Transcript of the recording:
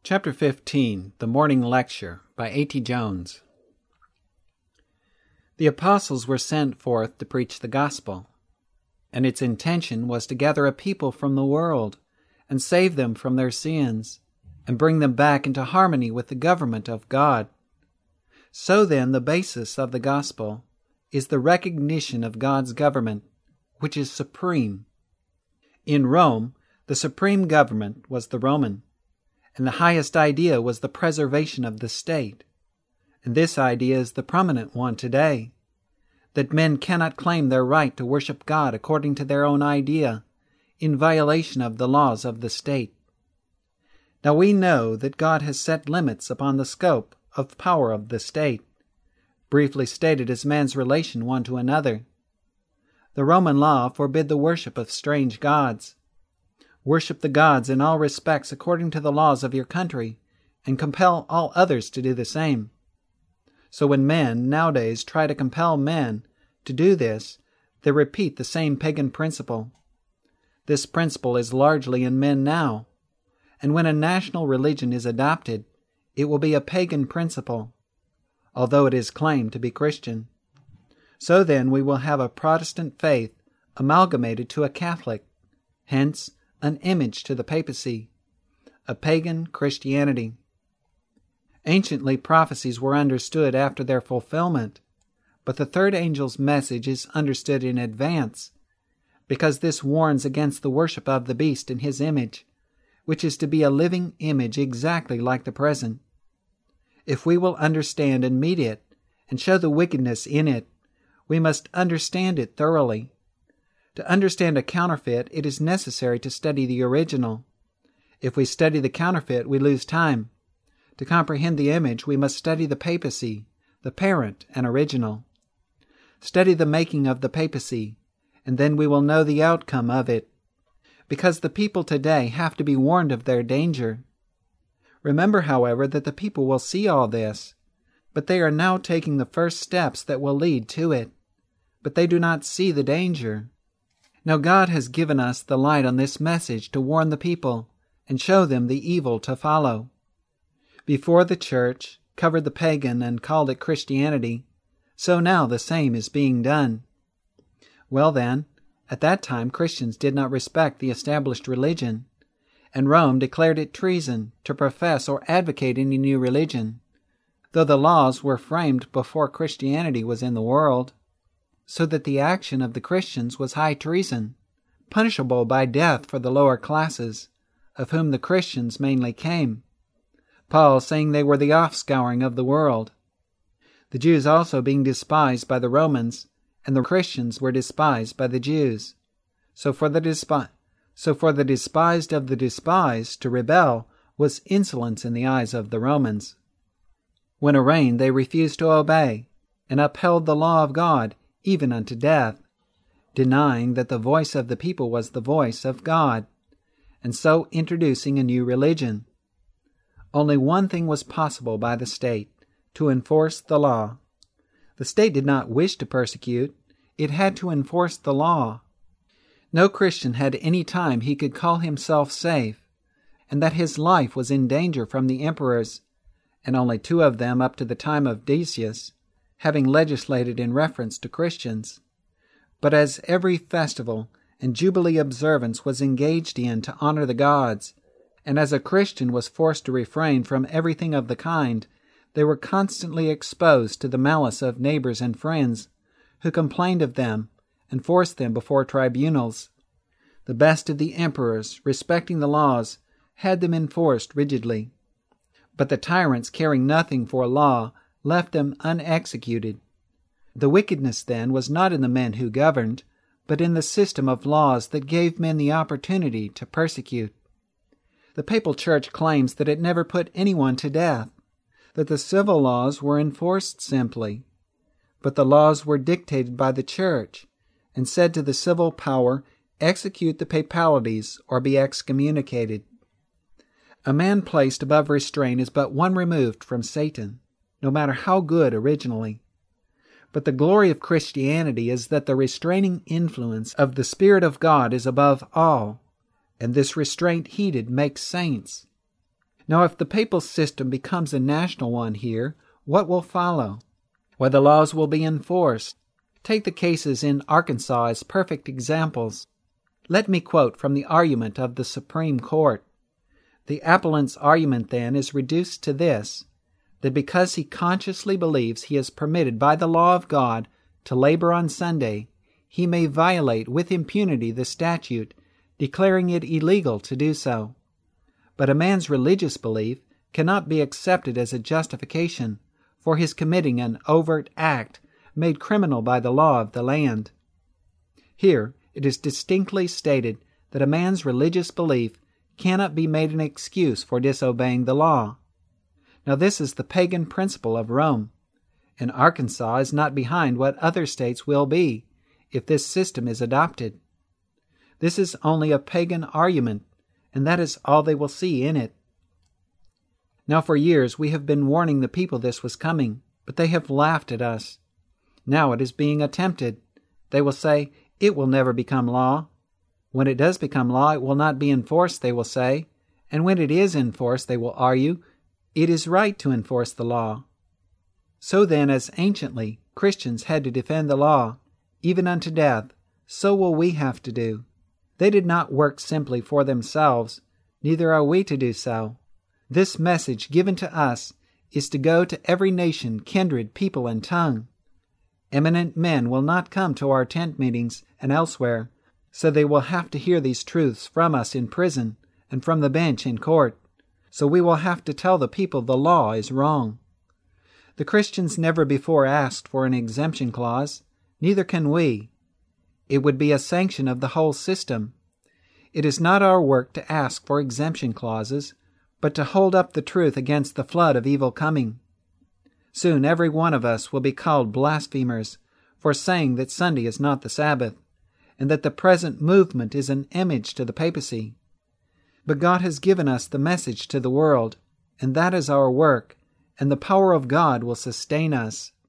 Chapter 15, The Morning Lecture, by A.T. Jones. The apostles were sent forth to preach the gospel, and its intention was to gather a people from the world and save them from their sins and bring them back into harmony with the government of God. So then, the basis of the gospel is the recognition of God's government, which is supreme. In Rome, the supreme government was the Roman, and the highest idea was the preservation of the state. And this idea is the prominent one today, that men cannot claim their right to worship God according to their own idea, in violation of the laws of the state. Now we know that God has set limits upon the scope of power of the state, briefly stated as man's relation one to another. The Roman law forbid the worship of strange gods. Worship the gods in all respects according to the laws of your country, and compel all others to do the same. So when men nowadays try to compel men to do this, they repeat the same pagan principle. This principle is largely in men now, and when a national religion is adopted, it will be a pagan principle, although it is claimed to be Christian. So then we will have a Protestant faith amalgamated to a Catholic, hence an image to the papacy, a pagan Christianity. Anciently, prophecies were understood after their fulfillment, but the third angel's message is understood in advance, because this warns against the worship of the beast in his image, which is to be a living image exactly like the present. If we will understand and meet it, and show the wickedness in it, we must understand it thoroughly. To understand a counterfeit, it is necessary to study the original. If we study the counterfeit, we lose time. To comprehend the image, we must study the papacy, the parent and original. Study the making of the papacy, and then we will know the outcome of it, because the people today have to be warned of their danger. Remember, however, that the people will see all this, but they are now taking the first steps that will lead to it. But they do not see the danger. Now God has given us the light on this message to warn the people and show them the evil to follow. Before the church covered the pagan and called it Christianity, so now the same is being done. Well then, at that time Christians did not respect the established religion, and Rome declared it treason to profess or advocate any new religion, though the laws were framed before Christianity was in the world, so that the action of the Christians was high treason, punishable by death for the lower classes, of whom the Christians mainly came, Paul saying they were the offscouring of the world. The Jews also being despised by the Romans, and the Christians were despised by the Jews. So for the despised of the despised to rebel was insolence in the eyes of the Romans. When arraigned, they refused to obey, and upheld the law of God even unto death, denying that the voice of the people was the voice of God, and so introducing a new religion. Only one thing was possible by the state, to enforce the law. The state did not wish to persecute, it had to enforce the law. No Christian had any time he could call himself safe, and that his life was in danger from the emperors, and only 2 of them up to the time of Decius, having legislated in reference to Christians. But as every festival and jubilee observance was engaged in to honor the gods, and as a Christian was forced to refrain from everything of the kind, they were constantly exposed to the malice of neighbors and friends, who complained of them and forced them before tribunals. The best of the emperors, respecting the laws, had them enforced rigidly. But the tyrants, caring nothing for law, left them unexecuted. The wickedness, then, was not in the men who governed, but in the system of laws that gave men the opportunity to persecute. The Papal Church claims that it never put anyone to death, that the civil laws were enforced simply. But the laws were dictated by the Church, and said to the civil power, execute the papalities or be excommunicated. A man placed above restraint is but one removed from Satan, no matter how good originally. But the glory of Christianity is that the restraining influence of the Spirit of God is above all, and this restraint heeded makes saints. Now, if the papal system becomes a national one here, what will follow? Why, the laws will be enforced. Take the cases in Arkansas as perfect examples. Let me quote from the argument of the Supreme Court. The appellant's argument, then, is reduced to this, that because he consciously believes he is permitted by the law of God to labor on Sunday, he may violate with impunity the statute, declaring it illegal to do so. But a man's religious belief cannot be accepted as a justification for his committing an overt act made criminal by the law of the land. Here it is distinctly stated that a man's religious belief cannot be made an excuse for disobeying the law. Now this is the pagan principle of Rome, and Arkansas is not behind what other states will be if this system is adopted. This is only a pagan argument, and that is all they will see in it. Now for years we have been warning the people this was coming, but they have laughed at us. Now it is being attempted. They will say, it will never become law. When it does become law, it will not be enforced, they will say. And when it is enforced, they will argue, it is right to enforce the law. So then, as anciently Christians had to defend the law, even unto death, so will we have to do. They did not work simply for themselves, neither are we to do so. This message given to us is to go to every nation, kindred, people, and tongue. Eminent men will not come to our tent meetings and elsewhere, so they will have to hear these truths from us in prison and from the bench in court. So we will have to tell the people the law is wrong. The Christians never before asked for an exemption clause, neither can we. It would be a sanction of the whole system. It is not our work to ask for exemption clauses, but to hold up the truth against the flood of evil coming. Soon every one of us will be called blasphemers for saying that Sunday is not the Sabbath, and that the present movement is an image to the papacy. But God has given us the message to the world, and that is our work, and the power of God will sustain us.